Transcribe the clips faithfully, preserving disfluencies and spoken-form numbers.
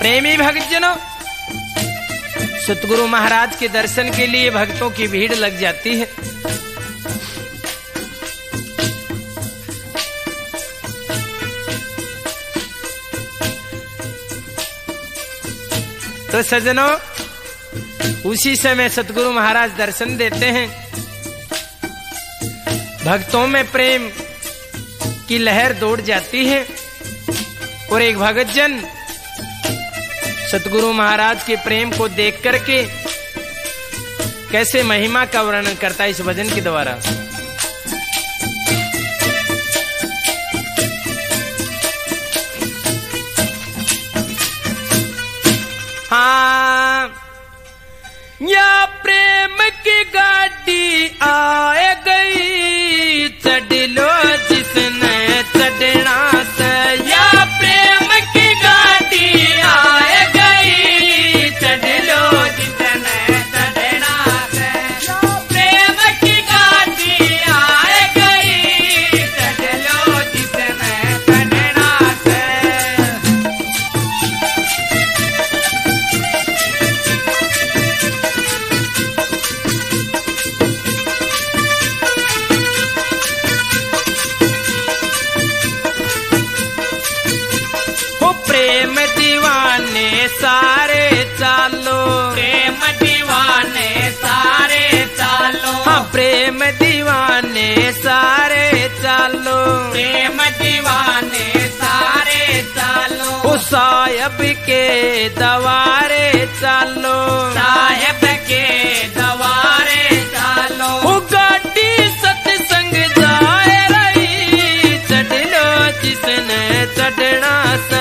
प्रेमी भक्तजनों, सतगुरु महाराज के दर्शन के लिए भक्तों की भीड़ लग जाती है। तो सज्जनों, उसी समय सतगुरु महाराज दर्शन देते हैं। भक्तों में प्रेम की लहर दौड़ जाती है और एक भक्तजन सतगुरु महाराज के प्रेम को देख करके कैसे महिमा का वर्णन करता है इस भजन के द्वारा। हाँ, या प्रेम की गाड़ी आए गई, चढ़ लो जिसने चढ़ना से। या प्रेम की गाड़ी आए गई, चढ़ लो जिसने चढ़ना से। या प्रेम की गाड़ी आए गई, चढ़ लो जिसने चढ़ना से। प्रेम दीवाने सारे चालो, प्रेम दीवाने सारे चालो। हाँ, प्रेम दीवाने सारे चालो, प्रेम दीवाने सारे चालो। ओ साहिब के दवारे चालो, साहिब के दवारे चालो। ओ गाड़ी सत्संग जाए रही, चढ़ लो जिसने चढ़ना से।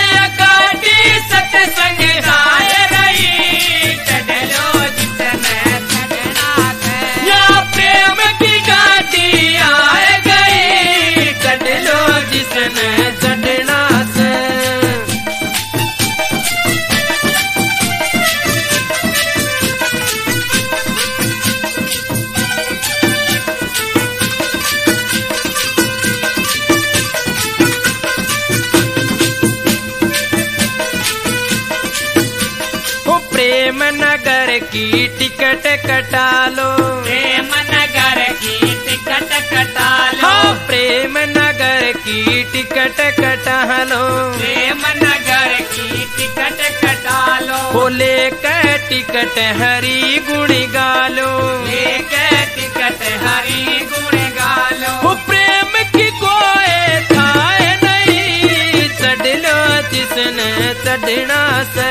प्रेम नगर की टिकट कटा लो, प्रेम नगर की टिकट कटा लो। हाँ, प्रेम नगर की टिकट कटा लो, प्रेम नगर की टिकट कटा लो। वो लेकर टिकट हरी गुण गालो, लेकर टिकट हरी गुण गालो। वो प्रेम की कोई थाए नहीं, चढ़ लो जिसने चढ़ना से।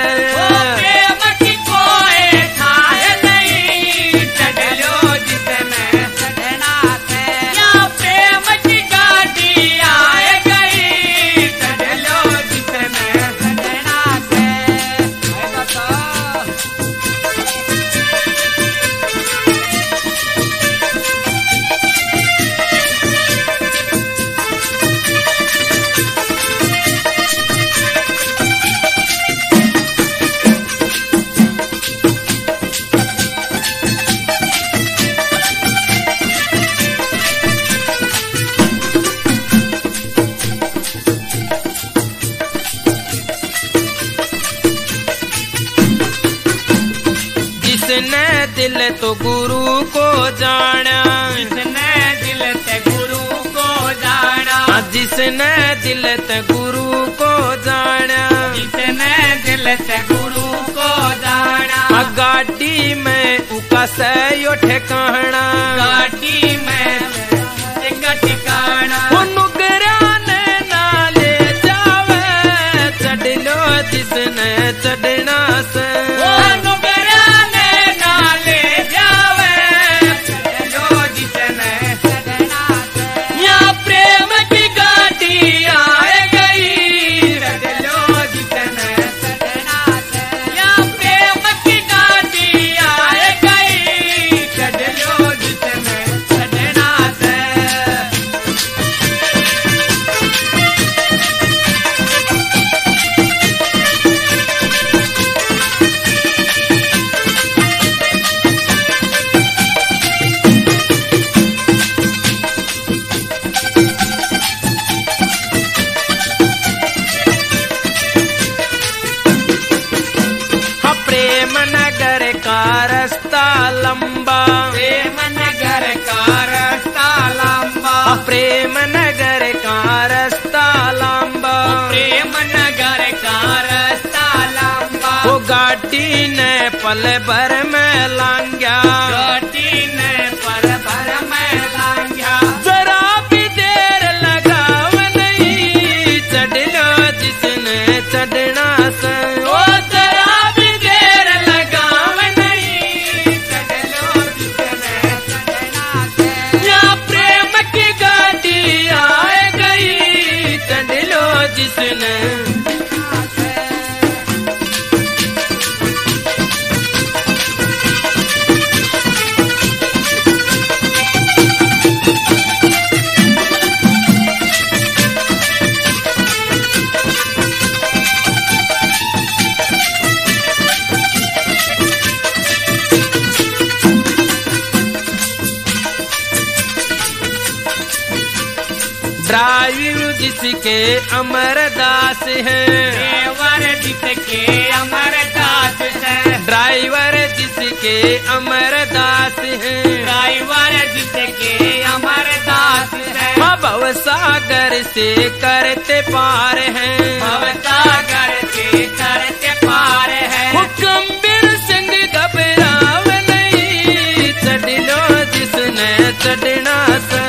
जिसने दिल तो गुरु को जाना, जिसने दिल ते गुरु को जाना। जिसने दिल ते गुरु को जाना, जिसने दिल ते गुरु को जाना। गाड़ी में उका से यो ठिकाना, गाड़ी में एक ठिकाना। वो नुकराने ना ले जावे, चढ़ लो जिसने चढ़ना से। जितने नगर का रास्ता लंबा, प्रेम नगर का रास्ता लंबा, प्रेम नगर का रास्ता लंबा। वो गाड़ी ने पल भर में लांग्या, गाड़ी ने पल भर में लांग्या। जरा भी देर लगाव नहीं, चढ़ लो जिसने चढ़ना से। ओ जरा भी देर लगाव नहीं, चढ़ लो जिसने चढ़ना से। या प्रेम की गाड़ी आए गई, चढ़ लो जिसने। ड्राइव जिसके अमरदास है, ड्राइवर जिसके अमरदास है, ड्राइवर जिसके अमरदास है, ड्राइवर जिसके अमरदास है। भवसागर से करते पार है, भवसागर से करते पार है। हुक्मबीर सिंह घबराव नहीं, चढ़ लो जिसने चढ़ना से।